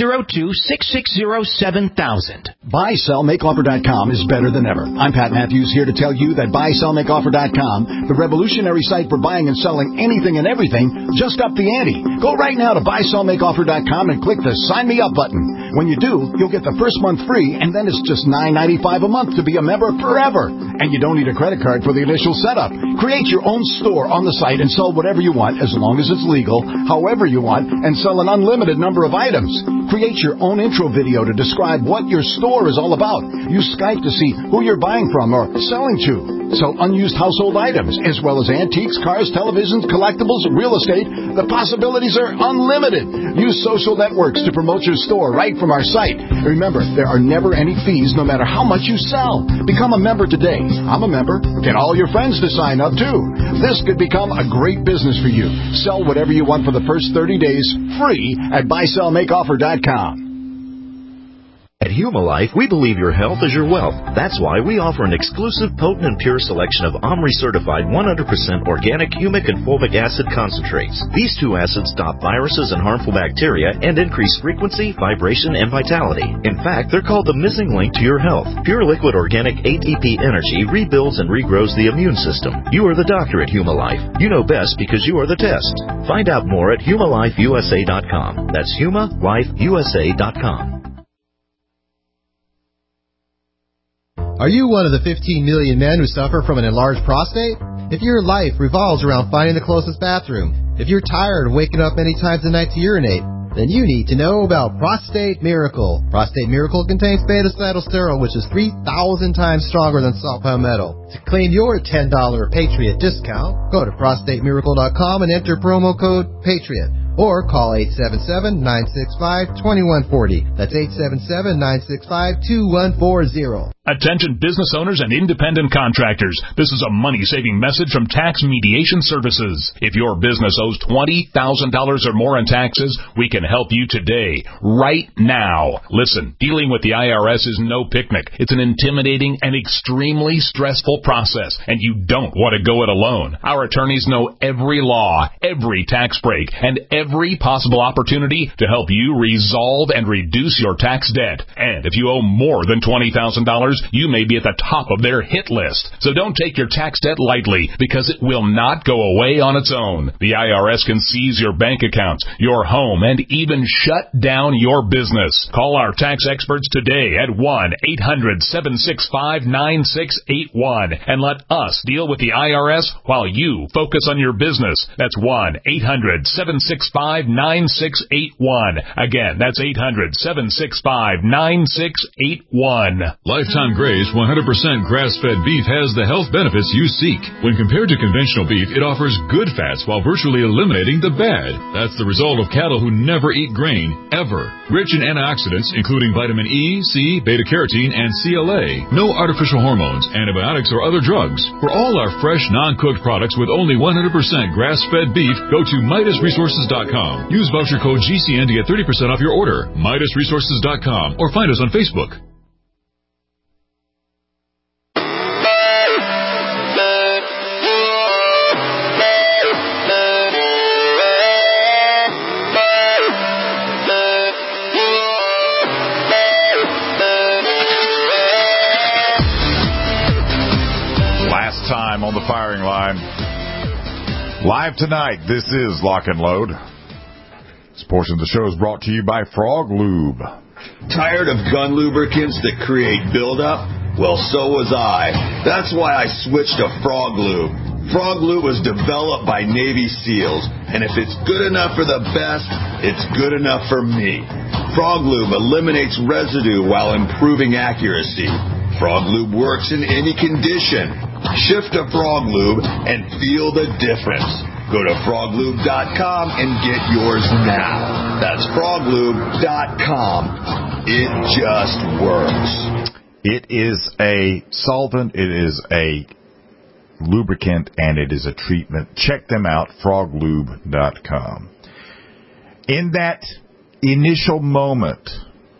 L: 702-660-7000.
P: BuySellMakeOffer.com is better than ever. I'm Pat Matthews here to tell you that BuySellMakeOffer.com, the revolutionary site for buying and selling anything and everything, just upped the ante. Go right now to BuySellMakeOffer.com and click the Sign Me Up button. When you do, you'll get the first month free, and then it's just $9.95 a month to be a member forever. And you don't need a credit card for the initial setup. Create your own store on the site and sell whatever you want as long as it's legal, however you want, and sell an unlimited number of items. Create your own intro video to describe what your store is all about. Use Skype to see who you're buying from or selling to. Sell unused household items, as well as antiques, cars, televisions, collectibles, real estate. The possibilities are unlimited. Use social networks to promote your store right from our site. Remember, there are never any fees no matter how much you sell. Become a member today. I'm a member. Get all your friends to sign up, too. This could become a great business for you. Sell whatever you want for the first 30 days free at BuySellMakeOffer.com.
Q: At Humalife, we believe your health is your wealth. That's why we offer an exclusive, potent, and pure selection of OMRI-certified 100% organic humic and fulvic acid concentrates. These two acids stop viruses and harmful bacteria and increase frequency, vibration, and vitality. In fact, they're called the missing link to your health. Pure liquid organic ATP energy rebuilds and regrows the immune system. You are the doctor at Humalife. You know best because you are the test. Find out more at HumalifeUSA.com. That's HumalifeUSA.com.
R: Are you one of the 15 million men who suffer from an enlarged prostate? If your life revolves around finding the closest bathroom, if you're tired of waking up many times a night to urinate, then you need to know about Prostate Miracle. Prostate Miracle contains beta-cytosterol, which is 3,000 times stronger than salt palmetto. To claim your $10 Patriot discount, go to prostatemiracle.com and enter promo code PATRIOT. Or call 877-965-2140. That's 877-965-2140.
S: Attention business owners and independent contractors. This is a money-saving message from Tax Mediation Services. If your business owes $20,000 or more in taxes, we can help you today, right now. Listen, dealing with the IRS is no picnic. It's an intimidating and extremely stressful process, and you don't want to go it alone. Our attorneys know every law, every tax break, and every possible opportunity to help you resolve and reduce your tax debt. And if you owe more than $20,000, you may be at the top of their hit list. So don't take your tax debt lightly, because it will not go away on its own. The IRS can seize your bank accounts, your home, and even shut down your business. Call our tax experts today at 1-800-765-9681 and let us deal with the IRS while you focus on your business. That's 1-800-765-9681. Again, that's 800-765-9681.
T: Lifetime Graze 100% grass-fed beef has the health benefits you seek. When compared to conventional beef, it offers good fats while virtually eliminating the bad. That's the result of cattle who never eat grain, ever. Rich in antioxidants, including vitamin E, C, beta-carotene, and CLA. No artificial hormones, antibiotics, or other drugs. For all our fresh, non-cooked products with only 100% grass-fed beef, go to MidasResources.com. Use voucher code GCN to get 30% off your order. MidasResources.com, or find us on Facebook.
C: Time on the firing line. Live tonight, this is Lock and Load. This portion of the show is brought to you by Frog Lube.
D: Tired of gun lubricants that create buildup? Well, so was I. That's why I switched to Frog Lube. Frog Lube was developed by Navy SEALs, and if it's good enough for the best, it's good enough for me. Frog Lube eliminates residue while improving accuracy. Frog Lube works in any condition. Shift to Frog Lube and feel the difference. Go to froglube.com and get yours now. That's froglube.com. It just works.
C: It is a solvent, it is a lubricant, and it is a treatment. Check them out, froglube.com. In that initial moment,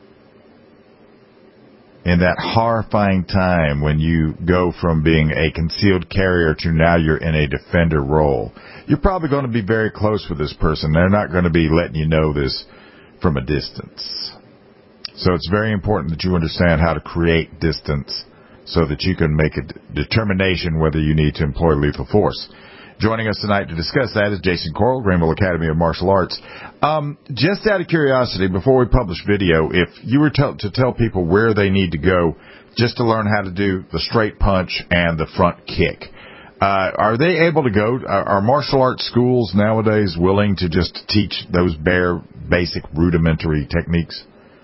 C: in that horrifying time when you go from being a concealed carrier to now you're in a defender role, you're probably going to be very close with this person. They're not going to be letting you know this from a distance. So it's very important that you understand how to create distance so that you can make a determination whether you need to employ lethal force. Joining us tonight to discuss that is Jason Coral, Greenville Academy of Martial Arts. Just out of curiosity, before we publish video, if you were to tell people where they need to go just to learn how to do the straight punch and the front kick, are they able to go? Are martial arts schools nowadays willing to just teach those bare, basic, rudimentary techniques?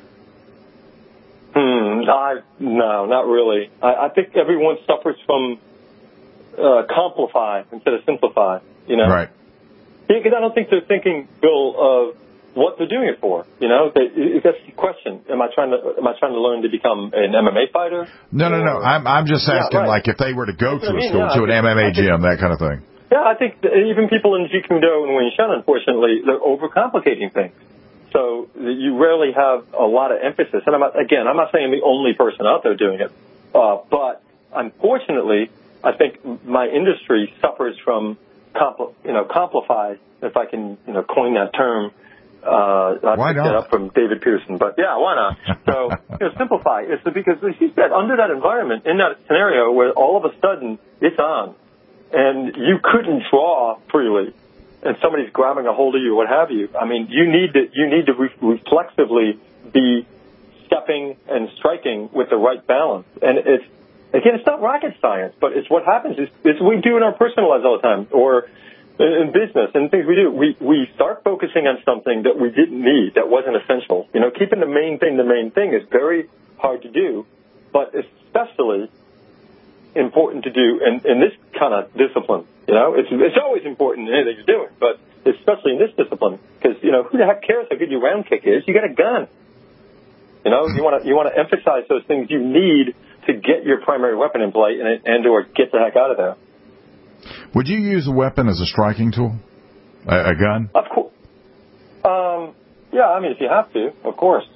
E: No, not really. I think everyone suffers from simplify instead of simplify, you know?
C: Right.
E: Because I don't think they're thinking, Bill, of what they're doing it for. You know, that's the question. Am I trying to learn to become an MMA fighter?
C: No. I'm just asking, like, if they were to go to a school, to an MMA gym, that kind of thing.
E: Yeah, I think even people in Jeet Kune Do and Wing Chun, unfortunately, they're overcomplicating things. So you rarely have a lot of emphasis. And I'm not saying I'm the only person out there doing it, but unfortunately, I think my industry suffers from complify, if I can, coin that term. I picked it up from David Pearson, but yeah, why not? So, simplify. It's because, as you said, under that environment, in that scenario where all of a sudden it's on, and you couldn't draw freely, and somebody's grabbing a hold of you, what have you. I mean, you need to reflexively be stepping and striking with the right balance, and it's not rocket science, but it's what happens. It's what we do in our personal lives all the time, or in business and things we do. We start focusing on something that we didn't need, that wasn't essential. Keeping the main thing is very hard to do, but especially important to do in this kind of discipline. It's always important in anything you're doing, but especially in this discipline, because who the heck cares how good your round kick is? You got a gun. You want to emphasize those things you need to get your primary weapon in play and or get the heck out of there.
C: Would you use a weapon as a striking tool? A gun?
E: Of course. Yeah, I mean, if you have to, of course.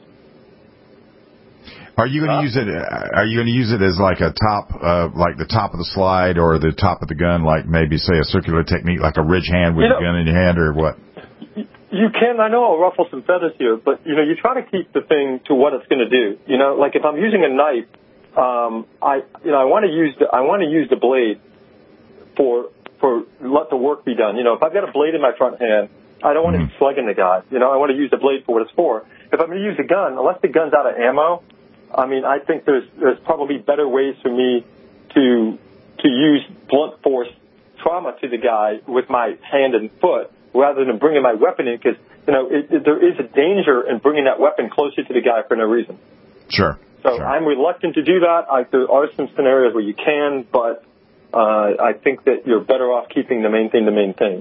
C: Are you going to use it? Are you going to use it as like a top, like the top of the slide or the top of the gun, like maybe say a circular technique, like a ridge hand with the gun in your hand, or what?
E: You can. I know I'll ruffle some feathers here, but you try to keep the thing to what it's going to do. Like if I'm using a knife, I want to use the blade for let the work be done. If I've got a blade in my front hand, I don't want to be slugging the guy. I want to use the blade for what it's for. If I'm going to use a gun, unless the gun's out of ammo, I mean, I think there's probably better ways for me to use blunt force trauma to the guy with my hand and foot rather than bringing my weapon in, because there is a danger in bringing that weapon closer to the guy for no reason.
C: Sure.
E: So I'm reluctant to do that. There are some scenarios where you can, but I think that you're better off keeping the main thing.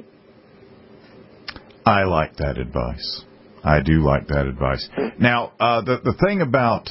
C: I like that advice. I do like that advice. Now, the thing about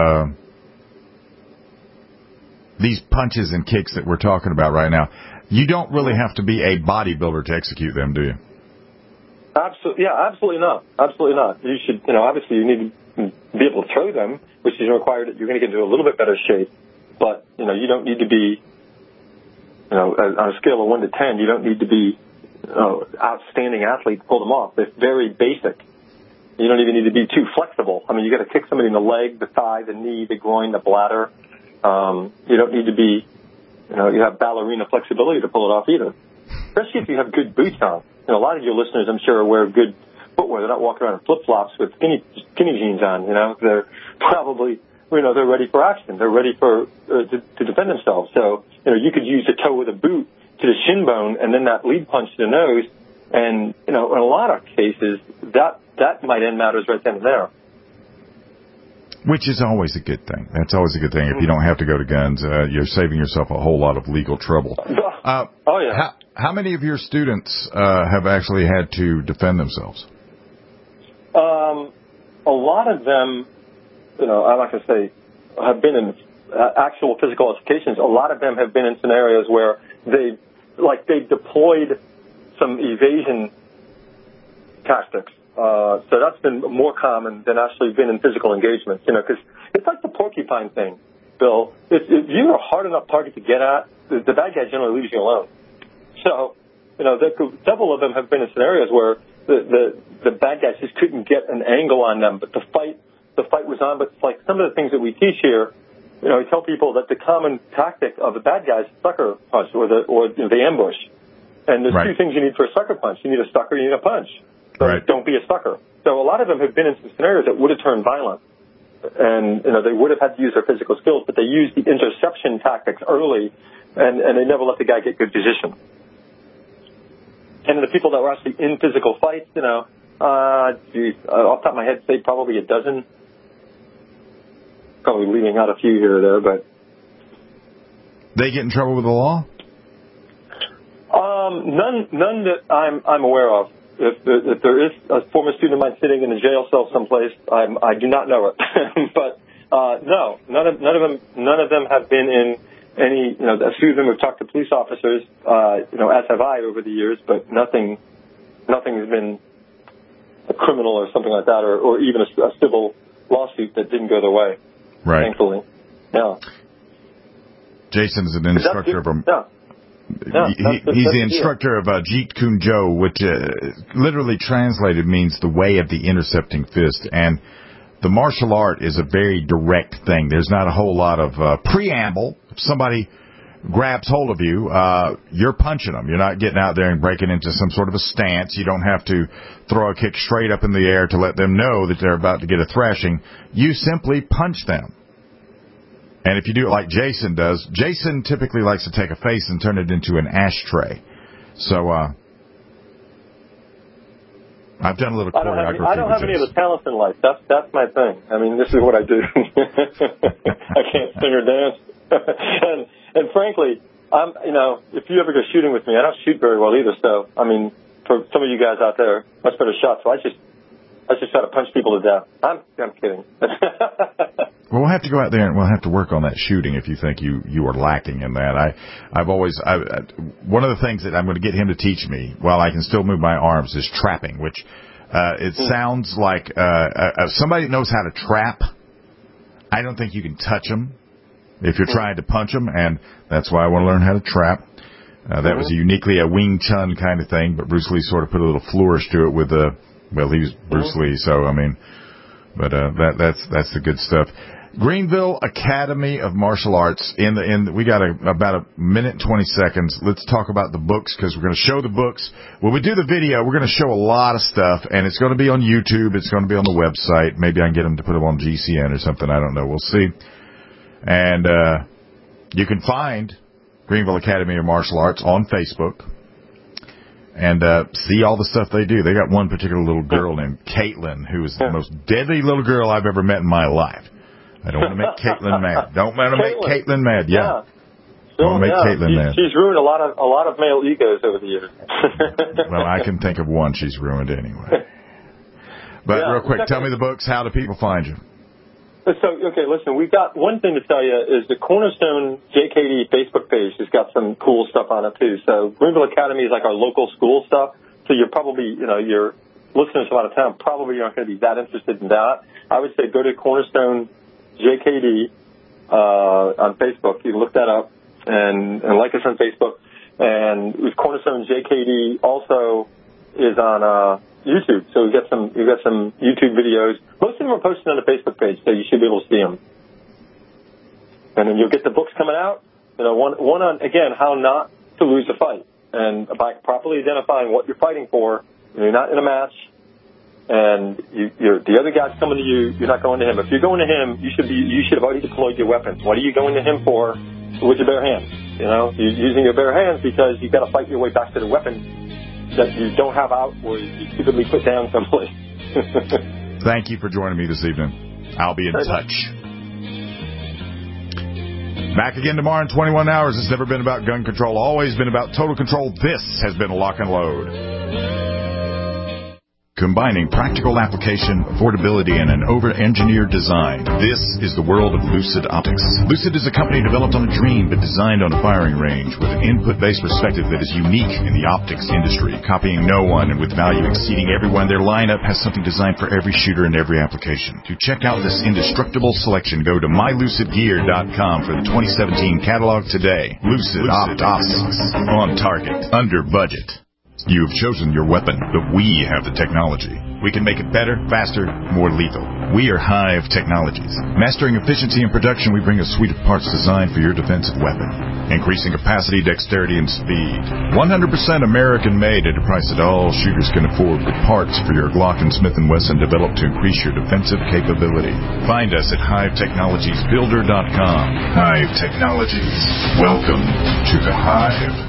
C: these punches and kicks that we're talking about right now, you don't really have to be a bodybuilder to execute them, do you?
E: Absolutely not. Absolutely not. You should, obviously you need to be able to throw them, which is required that you're going to get into a little bit better shape. But, you don't need to be, on a scale of 1 to 10, you don't need to be outstanding athlete to pull them off. They're very basic. You don't even need to be too flexible. I mean, you got to kick somebody in the leg, the thigh, the knee, the groin, the bladder. You don't need to be, you have ballerina flexibility to pull it off either. Especially if you have good boots on. A lot of your listeners, I'm sure, wear good footwear. They're not walking around in flip-flops with skinny jeans on. They're probably, they're ready for action. They're ready to defend themselves. So, you could use the toe with a boot to the shin bone and then that lead punch to the nose. And, in a lot of cases, that might end matters right then and there.
C: Which is always a good thing. That's always a good thing. If you don't have to go to guns, you're saving yourself a whole lot of legal trouble.
E: Oh, yeah.
C: How many of your students have actually had to defend themselves?
E: A lot of them, I'm not going to say have been in actual physical altercations. A lot of them have been in scenarios where they deployed some evasion tactics. So that's been more common than actually been in physical engagements, because it's like the porcupine thing, Bill. If you're a hard enough target to get at, the bad guy generally leaves you alone. So, several of them have been in scenarios where the bad guys just couldn't get an angle on them, but the fight was on. But it's like some of the things that we teach here, we tell people that the common tactic of the bad guy is sucker punch or the ambush. And there's two things you need for a sucker punch. You need a sucker, you need a punch. So don't be a sucker. So a lot of them have been in some scenarios that would have turned violent. And, they would have had to use their physical skills, but they used the interception tactics early, and they never let the guy get good position. And the people that were actually in physical fights, off the top of my head, say probably a dozen. Probably leaving out a few here or there, but.
C: They get in trouble with the law?
E: None that I'm aware of. If there is a former student of mine sitting in a jail cell someplace, I do not know it. But no, none of them have been in any. A few of them have talked to police officers, as have I over the years, but nothing has been a criminal or something like that, or even a civil lawsuit that didn't go their way.
C: Right.
E: Thankfully, yeah.
C: Jason is an instructor he's the instructor of Jeet Kune Do, which literally translated means the way of the intercepting fist. And the martial art is a very direct thing. There's not a whole lot of preamble. If somebody grabs hold of you, you're punching them. You're not getting out there and breaking into some sort of a stance. You don't have to throw a kick straight up in the air to let them know that they're about to get a thrashing. You simply punch them. And if you do it like Jason does, Jason typically likes to take a face and turn it into an ashtray. So, I've done a little choreography.
E: I don't have any of the talents in life. That's my thing. I mean, this is what I do. I can't sing or dance. and frankly, if you ever go shooting with me, I don't shoot very well either. So, I mean, for some of you guys out there, much better shots. So I just try to punch people to death. I'm kidding.
C: Well, we'll have to go out there and we'll have to work on that shooting if you think you are lacking in that. One of the things that I'm going to get him to teach me while I can still move my arms is trapping, which it sounds like somebody that knows how to trap. I don't think you can touch them if you're trying to punch them, and that's why I want to learn how to trap. That was uniquely a Wing Chun kind of thing, but Bruce Lee sort of put a little flourish to it with he was Bruce Lee, so I mean, but that's the good stuff. Greenville Academy of Martial Arts. We got about a minute and 20 seconds. Let's talk about the books because we're going to show the books. When we do the video, we're going to show a lot of stuff, and it's going to be on YouTube. It's going to be on the website. Maybe I can get them to put them on GCN or something. I don't know. We'll see. And you can find Greenville Academy of Martial Arts on Facebook and see all the stuff they do. They got one particular little girl named Caitlin who is the most deadly little girl I've ever met in my life. I don't want to make Caitlin mad. Don't want to make Caitlin mad. Yeah. Don't make Caitlin mad.
E: She's ruined a lot of male egos over the years.
C: Well, I can think of one she's ruined anyway. But real quick, tell me the books. How do people find you?
E: So, okay, listen, we've got one thing to tell you is the Cornerstone JKD Facebook page has got some cool stuff on it, too. So Greenville Academy is like our local school stuff. So you're probably, your listeners from out of town probably aren't going to be that interested in that. I would say go to Cornerstone JKD on Facebook. You can look that up and like us on Facebook. And Cornerstone JKD also is on YouTube. So we've got some YouTube videos. Most of them are posted on the Facebook page, so you should be able to see them. And then you'll get the books coming out. One on, again, how not to lose a fight. And by properly identifying what you're fighting for, you're not in a match, and the other guy's coming to you, you're not going to him. If you're going to him, you should have already deployed your weapons. What are you going to him for with your bare hands? You're using your bare hands because you've got to fight your way back to the weapon that you don't have out or you stupidly put down someplace.
C: Thank you for joining me this evening. I'll be in touch. Back again tomorrow in 21 hours. It's never been about gun control, always been about total control. This has been Lock and Load. Combining practical application, affordability, and an over-engineered design. This is the world of Lucid Optics. Lucid is a company developed on a dream but designed on a firing range with an input-based perspective that is unique in the optics industry, copying no one and with value exceeding everyone. Their lineup has something designed for every shooter and every application. To check out this indestructible selection, go to mylucidgear.com for the 2017 catalog today. Lucid Optics. On target. Under budget. You've chosen your weapon, but we have the technology. We can make it better, faster, more lethal. We are Hive Technologies. Mastering efficiency and production, we bring a suite of parts designed for your defensive weapon. Increasing capacity, dexterity, and speed. 100% American-made at a price that all shooters can afford with parts for your Glock and Smith & Wesson developed to increase your defensive capability. Find us at HiveTechnologiesBuilder.com. Hive Technologies. Welcome to the Hive.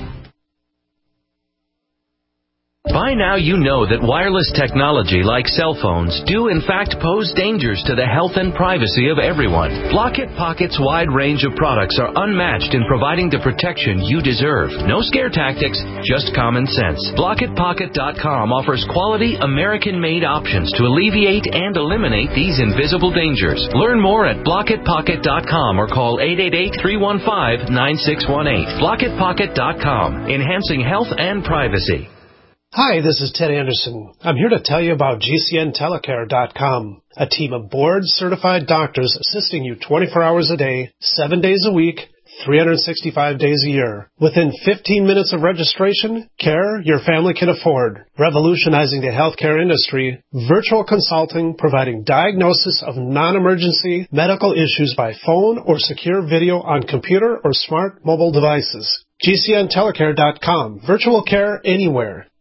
L: By now you know that wireless technology like cell phones do in fact pose dangers to the health and privacy of everyone. Block-It Pocket's wide range of products are unmatched in providing the protection you deserve. No scare tactics, just common sense. BlockItPocket.com offers quality American-made options to alleviate and eliminate these invisible dangers. Learn more at BlockItPocket.com or call 888-315-9618. BlockItPocket.com, enhancing health and privacy.
G: Hi, this is Ted Anderson. I'm here to tell you about GCNTelecare.com, a team of board-certified doctors assisting you 24 hours a day, 7 days a week, 365 days a year. Within 15 minutes of registration, care your family can afford. Revolutionizing the healthcare industry, virtual consulting providing diagnosis of non-emergency medical issues by phone or secure video on computer or smart mobile devices. GCNTelecare.com. Virtual care anywhere.